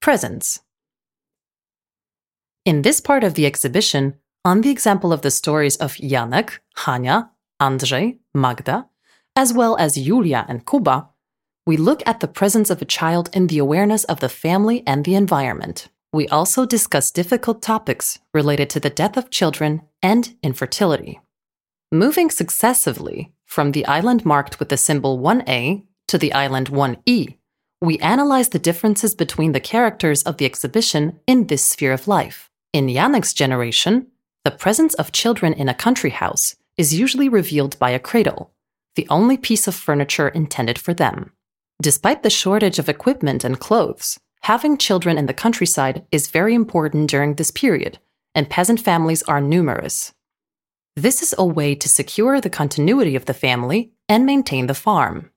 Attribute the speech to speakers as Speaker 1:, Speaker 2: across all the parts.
Speaker 1: presents. In this part of the exhibition, on the example of the stories of Janek, Hania, Andrzej, Magda, as well as Julia and Kuba, we look at the presence of a child in the awareness of the family and the environment. We also discuss difficult topics related to the death of children and infertility. Moving successively from the island marked with the symbol 1A to the island 1E, we analyze the differences between the characters of the exhibition in this sphere of life. In Janek's generation, the presence of children in a country house is usually revealed by a cradle, the only piece of furniture intended for them. Despite the shortage of equipment and clothes, having children in the countryside is very important during this period, and peasant families are numerous. This is a way to secure the continuity of the family and maintain the farm.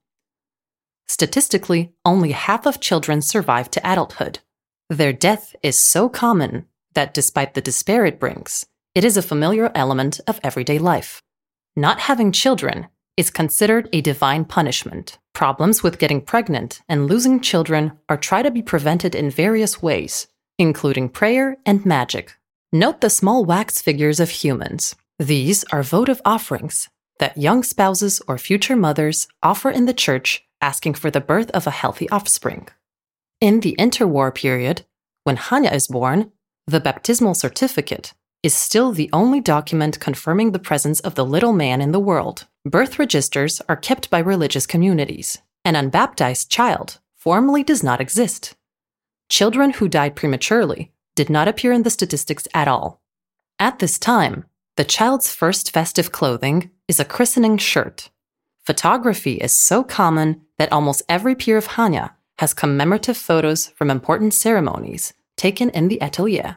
Speaker 1: Statistically, only half of children survive to adulthood. Their death is so common that despite the despair it brings, it is a familiar element of everyday life. Not having children is considered a divine punishment. Problems with getting pregnant and losing children are tried to be prevented in various ways, including prayer and magic. Note the small wax figures of humans. These are votive offerings that young spouses or future mothers offer in the church asking for the birth of a healthy offspring. In the interwar period, when Hania is born, the baptismal certificate is still the only document confirming the presence of the little man in the world. Birth registers are kept by religious communities. An unbaptized child formally does not exist. Children who died prematurely did not appear in the statistics at all. At this time, the child's first festive clothing is a christening shirt. Photography is so common that almost every peer of Hania has commemorative photos from important ceremonies taken in the atelier.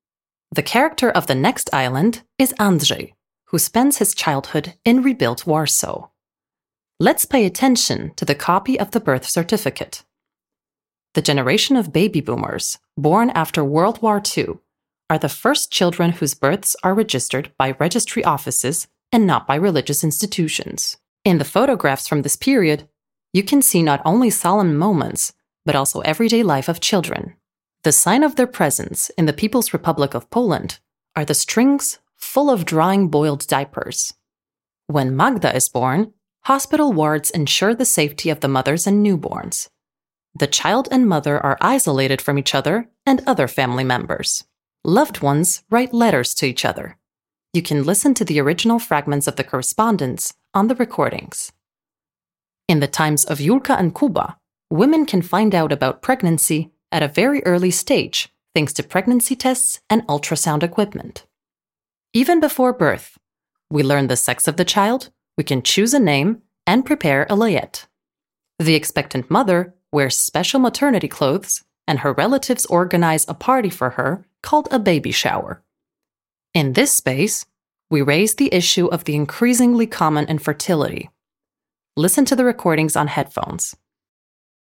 Speaker 1: The character of the next island is Andrzej, who spends his childhood in rebuilt Warsaw. Let's pay attention to the copy of the birth certificate. The generation of baby boomers, born after World War II, are the first children whose births are registered by registry offices and not by religious institutions. In the photographs from this period, you can see not only solemn moments, but also everyday life of children. The sign of their presence in the People's Republic of Poland are the strings full of drying boiled diapers. When Magda is born, hospital wards ensure the safety of the mothers and newborns. The child and mother are isolated from each other and other family members. Loved ones write letters to each other. You can listen to the original fragments of the correspondence on the recordings. In the times of Julka and Kuba, women can find out about pregnancy at a very early stage thanks to pregnancy tests and ultrasound equipment. Even before birth, we learn the sex of the child, we can choose a name, and prepare a layette. The expectant mother wears special maternity clothes, and her relatives organize a party for her called a baby shower. In this space, we raise the issue of the increasingly common infertility. Listen to the recordings on headphones.